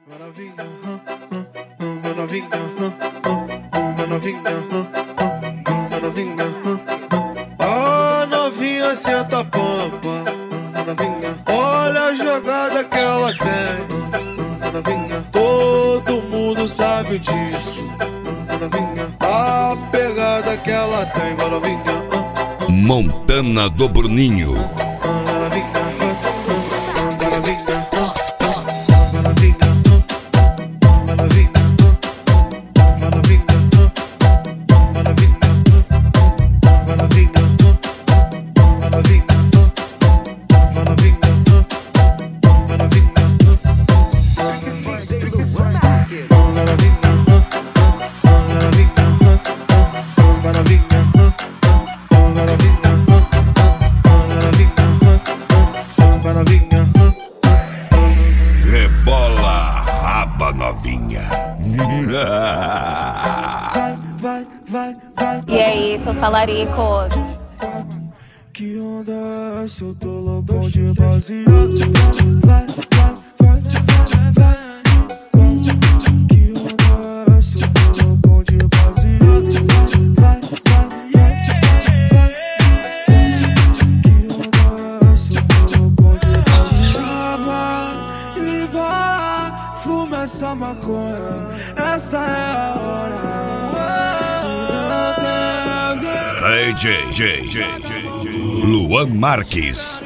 Vai novinha, vai novinha, vai novinha, vai novinha. Ah, novinha, senta a pampa. Vai novinha, olha a jogada que ela tem. Vai novinha, todo mundo sabe disso. Vai novinha, a pegada que ela tem. Vai novinha, Montana do Bruninho. vai novinha, vai novinha. Rebola raba novinha. E aí, seus talaricos? Que onda, se eu tô loucão de baseado. Vai. Que onda, se eu tô loucão de baseado. Vai. Que onda, se eu tô loucão de baseado. Chava e vai, fuma essa maconha. Essa é a hora. DJ Luan Marques.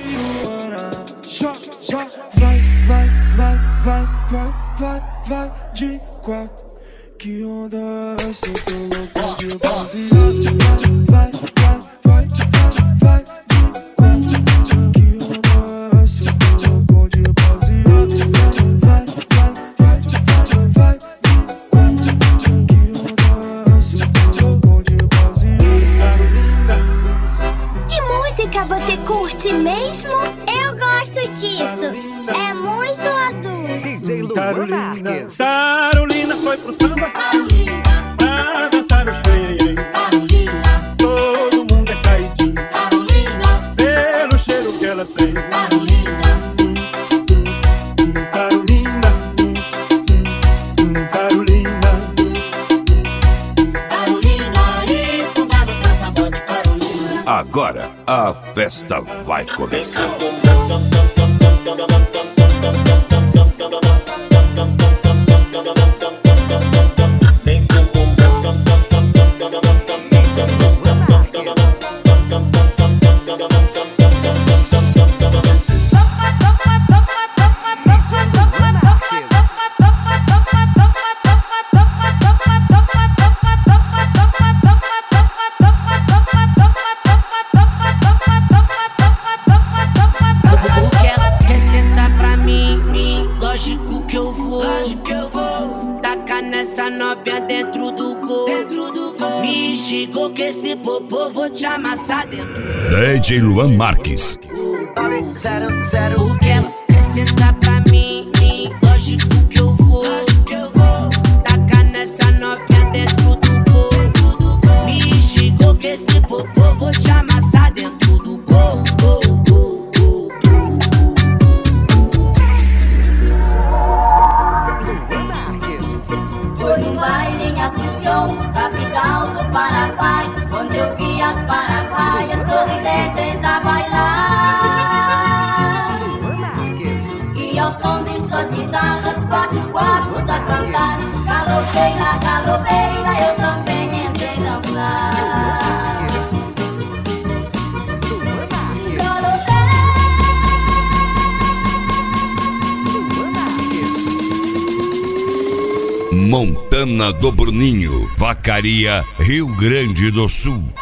Vai de quatro. Que onda, se eu tô louco de baseado. Vai de quatro. Que onda, se eu tô louco de baseado. Vai de quatro. Que onda, se eu tô louco de baseado. E música você curte mesmo? Eu gosto disso. É muito adulto. DJ Luan Marques. Carolina foi pro samba Carolina, pra dançar o xenhen. Carolina, Todo mundo é caidinho Carolina, pelo cheiro que ela tem. Carolina, Carolina, Carolina. Carolina, e fundado dançador de Carolina. Agora a festa vai começar. Essa novinha dentro do gol. Me chegou que esse popô vou te amassar dentro. DJ Luan Marques. Porque elas querem sentar pra mim, lógico que eu vou. Tacar nessa novinha dentro do gol. Me chegou que esse popô vou te amassar dentro do gol. Foi no baile em Assunção, capital do Paraguai, onde eu vi as paraguaias sorridentes a bailar. E ao som de suas guitarras, quatro guapos a cantar. Galopeira, eu também entrei dançar. Montana do Bruninho, Vacaria, Rio Grande do Sul.